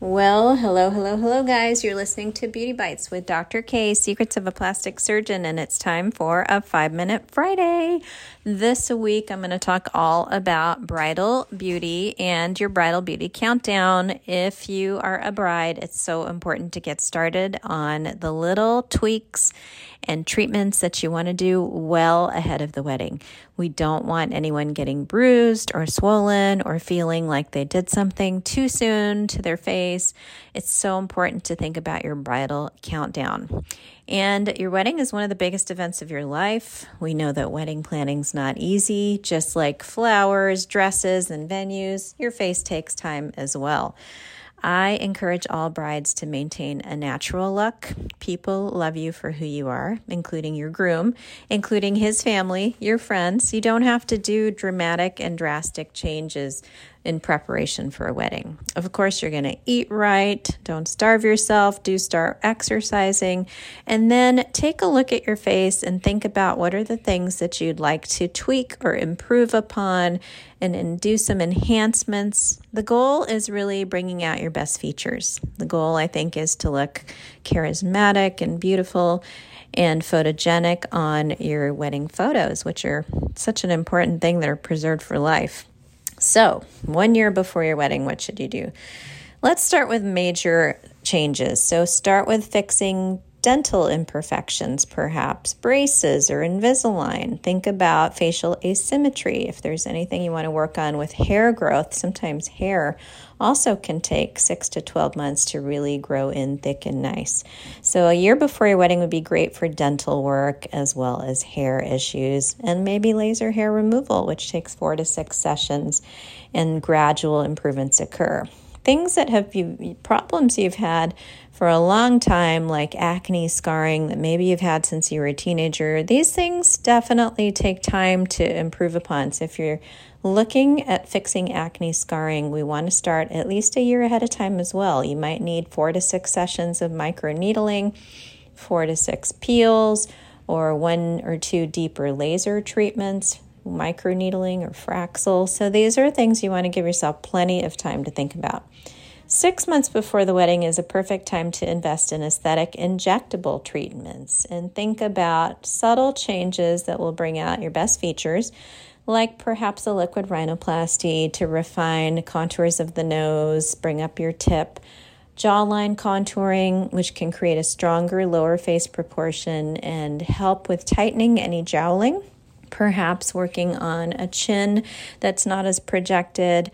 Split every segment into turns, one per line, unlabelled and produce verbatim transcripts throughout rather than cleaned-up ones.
Well, hello, hello, hello, guys. You're listening to Beauty Bites with Doctor K, Secrets of a Plastic Surgeon, and it's time for a five-minute Friday. This week, I'm going to talk all about bridal beauty and your bridal beauty countdown. If you are a bride, it's so important to get started on the little tweaks and treatments that you want to do well ahead of the wedding. We don't want anyone getting bruised or swollen or feeling like they did something too soon to their face. It's so important to think about your bridal countdown. And your wedding is one of the biggest events of your life. We know that wedding planning's not easy. Just like flowers, dresses, and venues, your face takes time as well. I encourage all brides to maintain a natural look. People love you for who you are, including your groom, including his family, your friends. You don't have to do dramatic and drastic changes in preparation for a wedding. Of course, you're going to eat right. Don't starve yourself. Do start exercising. And then take a look at your face and think about what are the things that you'd like to tweak or improve upon and, and do some enhancements. The goal is really bringing out your best features. The goal, I think, is to look charismatic and beautiful and photogenic on your wedding photos, which are such an important thing that are preserved for life. So, one year before your wedding, what should you do? Let's start with major changes. So, start with fixing dental imperfections, perhaps braces or Invisalign. Think about facial asymmetry. If there's anything you want to work on with hair growth, sometimes hair also can take six to twelve months to really grow in thick and nice. So a year before your wedding would be great for dental work as well as hair issues and maybe laser hair removal, which takes four to six sessions and gradual improvements occur. Things that have you, problems you've had for a long time, like acne scarring that maybe you've had since you were a teenager, these things definitely take time to improve upon. So if you're looking at fixing acne scarring, we want to start at least a year ahead of time as well. You might need four to six sessions of microneedling, four to six peels, or one or two deeper laser treatments, microneedling or Fraxel. So these are things you want to give yourself plenty of time to think about. Six months before the wedding is a perfect time to invest in aesthetic injectable treatments and think about subtle changes that will bring out your best features, like perhaps a liquid rhinoplasty to refine contours of the nose, bring up your tip, jawline contouring, which can create a stronger lower face proportion and help with tightening any jowling, perhaps working on a chin that's not as projected.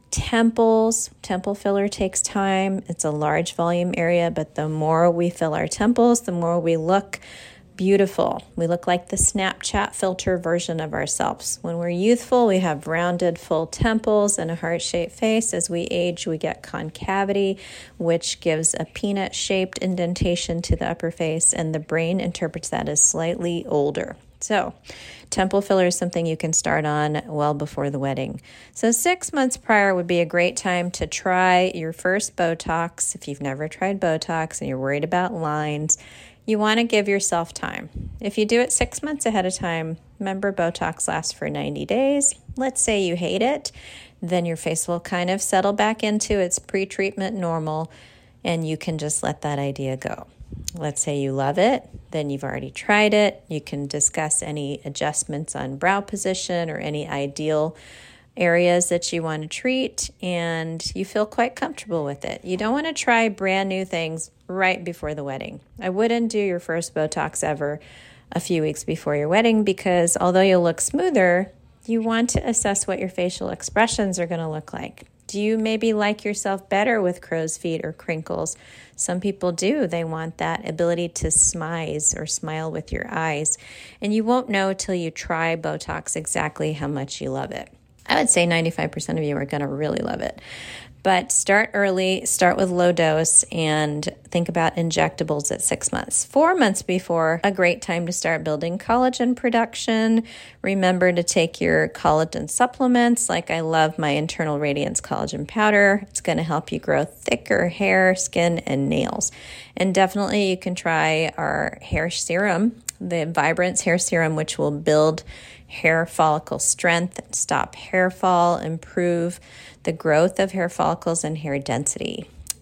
Temples, temple filler takes time. It's a large volume area, but the more we fill our temples, the more we look beautiful. We look like the Snapchat filter version of ourselves. When we're youthful, we have rounded, full temples and a heart-shaped face. As we age, we get concavity, which gives a peanut-shaped indentation to the upper face, and the brain interprets that as slightly older. So, temple filler is something you can start on well before the wedding. So six months prior would be a great time to try your first Botox. If you've never tried Botox and you're worried about lines, you want to give yourself time. If you do it six months ahead of time, remember Botox lasts for ninety days. Let's say you hate it, then your face will kind of settle back into its pre-treatment normal, and you can just let that idea go. Let's say you love it, then you've already tried it. You can discuss any adjustments on brow position or any ideal areas that you want to treat, and you feel quite comfortable with it. You don't want to try brand new things right before the wedding. I wouldn't do your first Botox ever a few weeks before your wedding because although you'll look smoother, you want to assess what your facial expressions are going to look like. Do you maybe like yourself better with crow's feet or crinkles? Some people do. They want that ability to smize or smile with your eyes. And you won't know till you try Botox exactly how much you love it. I would say ninety-five percent of you are going to really love it. But start early, start with low dose, and think about injectables at six months. Four months before, a great time to start building collagen production. Remember to take your collagen supplements, like I love my Internal Radiance Collagen Powder. It's going to help you grow thicker hair, skin, and nails. And definitely you can try our hair serum, the Vibrance Hair Serum, which will build hair follicle strength, stop hair fall, improve the growth of hair follicles and hair density.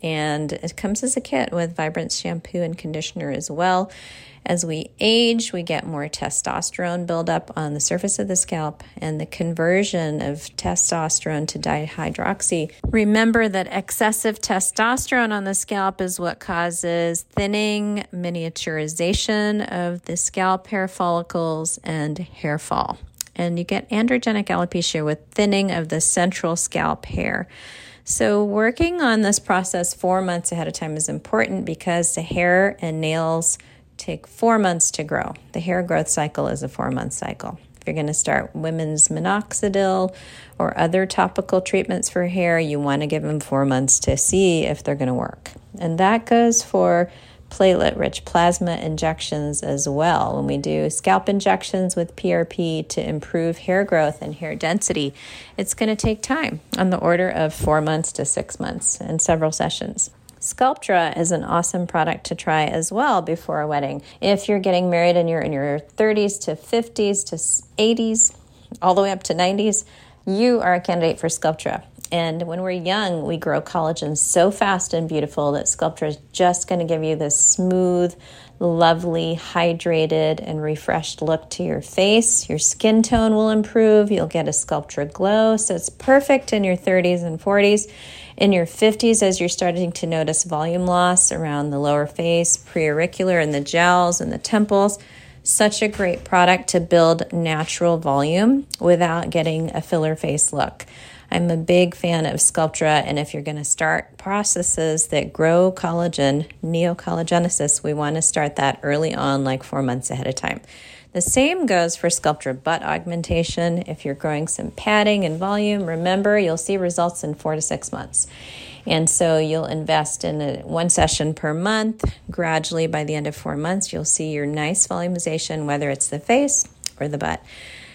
And it comes as a kit with Vibrance shampoo and conditioner as well. As we age, we get more testosterone buildup on the surface of the scalp, and the conversion of testosterone to dihydroxy. Remember that excessive testosterone on the scalp is what causes thinning, miniaturization of the scalp hair follicles, and hair fall. And you get androgenic alopecia with thinning of the central scalp hair. So working on this process four months ahead of time is important because the hair and nails take four months to grow. The hair growth cycle is a four-month cycle. If you're going to start women's minoxidil or other topical treatments for hair, you want to give them four months to see if they're going to work. And that goes for platelet-rich plasma injections as well. When we do scalp injections with P R P to improve hair growth and hair density, it's going to take time, on the order of four months to six months and several sessions. Sculptra is an awesome product to try as well before a wedding. If you're getting married and you're in your thirties to fifties to eighties, all the way up to nineties, you are a candidate for Sculptra. And when we're young, we grow collagen so fast and beautiful that Sculptra is just going to give you this smooth, lovely, hydrated, and refreshed look to your face. Your skin tone will improve. You'll get a Sculptra glow. So it's perfect in your thirties and forties. In your fifties, as you're starting to notice volume loss around the lower face, preauricular, and the jowls and the temples, such a great product to build natural volume without getting a filler face look. I'm a big fan of Sculptra, and if you're going to start processes that grow collagen, neocollagenesis, we want to start that early on, like four months ahead of time. The same goes for Sculptra butt augmentation. If you're growing some padding and volume, remember, you'll see results in four to six months. And so you'll invest in a, one session per month. Gradually, by the end of four months, you'll see your nice volumization, whether it's the face or the butt.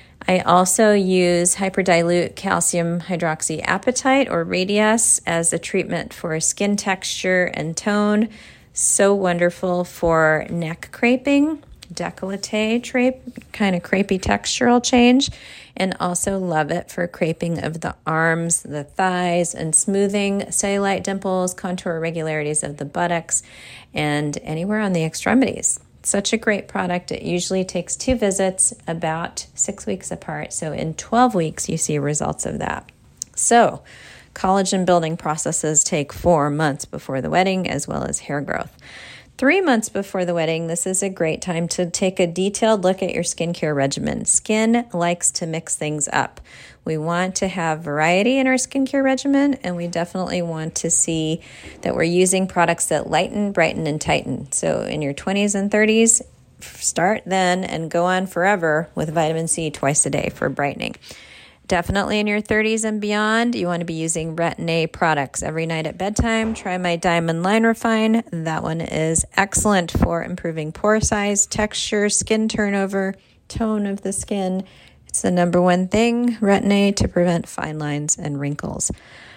I also use hyperdilute calcium hydroxyapatite, or Radiesse, as a treatment for skin texture and tone. So wonderful for neck creping, décolleté drape, kind of crepey textural change, and also love it for creping of the arms, the thighs, and smoothing cellulite dimples, contour irregularities of the buttocks, and anywhere on the extremities. Such a great product. It usually takes two visits, about six weeks apart. So in twelve weeks, you see results of that. So collagen building processes take four months before the wedding, as well as hair growth. Three months before the wedding, this is a great time to take a detailed look at your skincare regimen. Skin likes to mix things up. We want to have variety in our skincare regimen, and we definitely want to see that we're using products that lighten, brighten, and tighten. So in your twenties and thirties, start then and go on forever with vitamin C twice a day for brightening. Definitely in your thirties and beyond, you want to be using Retin-A products every night at bedtime. Try my Diamond Line Refine. That one is excellent for improving pore size, texture, skin turnover, tone of the skin. It's the number one thing, Retin-A, to prevent fine lines and wrinkles.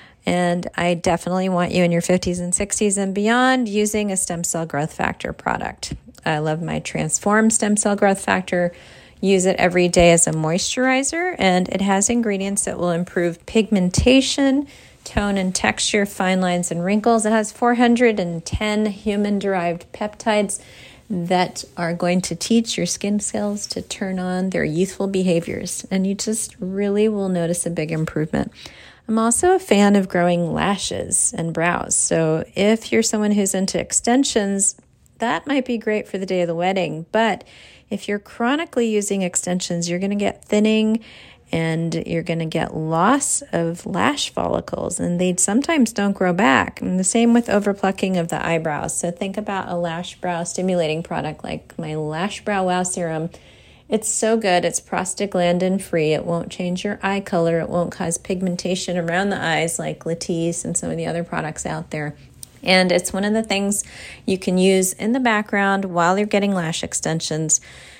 And I definitely want you in your fifties and sixties and beyond using a stem cell growth factor product. I love my Transform Stem Cell Growth Factor. Use it every day as a moisturizer, and it has ingredients that will improve pigmentation, tone and texture, fine lines and wrinkles. It has four hundred ten human-derived peptides that are going to teach your skin cells to turn on their youthful behaviors, and you just really will notice a big improvement. I'm also a fan of growing lashes and brows, so if you're someone who's into extensions, that might be great for the day of the wedding, but if you're chronically using extensions, you're going to get thinning and you're going to get loss of lash follicles, and they sometimes don't grow back. And the same with overplucking of the eyebrows. So think about a lash brow stimulating product like my Lash Brow Wow Serum. It's so good. It's prostaglandin free. It won't change your eye color. It won't cause pigmentation around the eyes like Latisse and some of the other products out there. And it's one of the things you can use in the background while you're getting lash extensions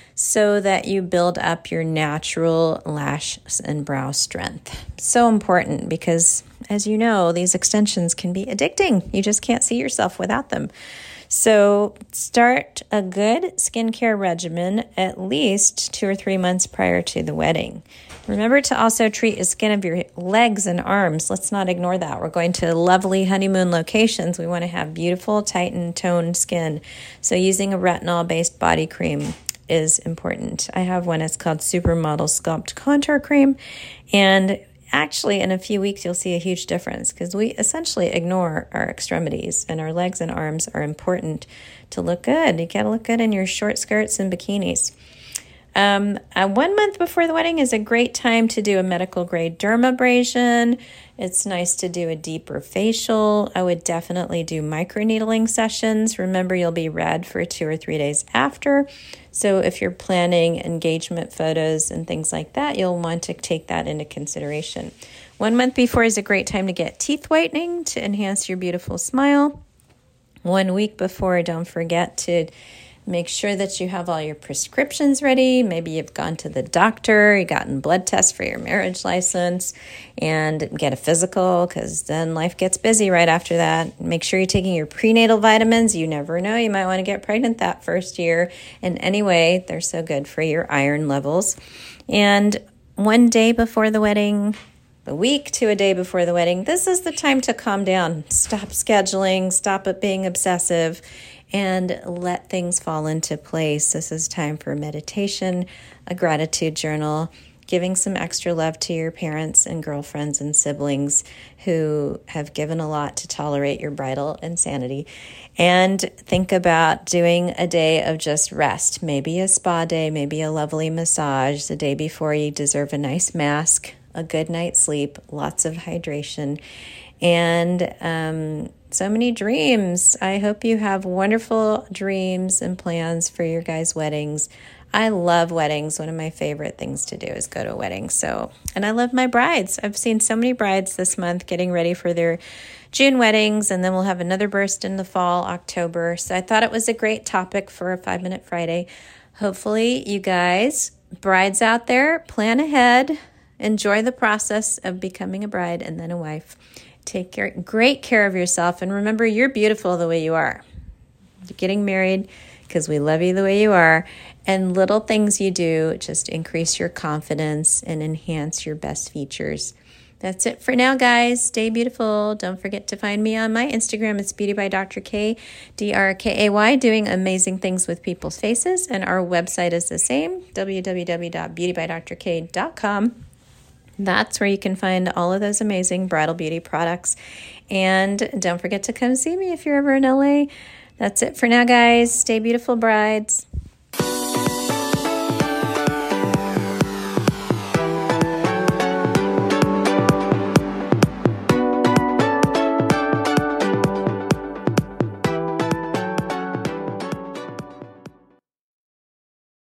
so that you build up your natural lash and brow strength. So important because, as you know, these extensions can be addicting. You just can't see yourself without them. So start a good skincare regimen at least two or three months prior to the wedding. Remember to also treat the skin of your legs and arms. Let's not ignore that. We're going to lovely honeymoon locations. We want to have beautiful, tight and toned skin. So using a retinol-based body cream is important. I have one. It's called Supermodel Sculpt Contour Cream. And actually, in a few weeks, you'll see a huge difference because we essentially ignore our extremities, and our legs and arms are important to look good. You got to look good in your short skirts and bikinis. Um, uh, one month before the wedding is a great time to do a medical grade dermabrasion. It's nice to do a deeper facial. I would definitely do microneedling sessions. Remember, you'll be red for two or three days after. So if you're planning engagement photos and things like that, you'll want to take that into consideration. One month before is a great time to get teeth whitening to enhance your beautiful smile. One week before, don't forget to make sure that you have all your prescriptions ready. Maybe you've gone to the doctor, you gotten blood tests for your marriage license, and get a physical because then life gets busy right after that. Make sure you're taking your prenatal vitamins. You never know, you might want to get pregnant that first year. And anyway, they're so good for your iron levels. And one day before the wedding, a week to a day before the wedding, this is the time to calm down. Stop scheduling, stop it being obsessive, and let things fall into place. This is time for meditation, a gratitude journal, giving some extra love to your parents and girlfriends and siblings who have given a lot to tolerate your bridal insanity. And think about doing a day of just rest, maybe a spa day, maybe a lovely massage. The day before, you deserve a nice mask, a good night's sleep, lots of hydration, and um, so many dreams. I hope you have wonderful dreams and plans for your guys' weddings. I love weddings. One of my favorite things to do is go to a wedding. So, and I love my brides. I've seen so many brides this month getting ready for their June weddings, and then we'll have another burst in the fall, October. So I thought it was a great topic for a five-minute Friday. Hopefully, you guys, brides out there, plan ahead. Enjoy the process of becoming a bride and then a wife. Take care, great care of yourself. And remember, you're beautiful the way you are. You're getting married because we love you the way you are. And little things you do just increase your confidence and enhance your best features. That's it for now, guys. Stay beautiful. Don't forget to find me on my Instagram. It's Beauty by Doctor K, D R K A Y, doing amazing things with people's faces. And our website is the same, w w w dot beauty by dr k dot com. That's where you can find all of those amazing bridal beauty products. And don't forget to come see me if you're ever in L A. That's it for now, guys. Stay beautiful, brides.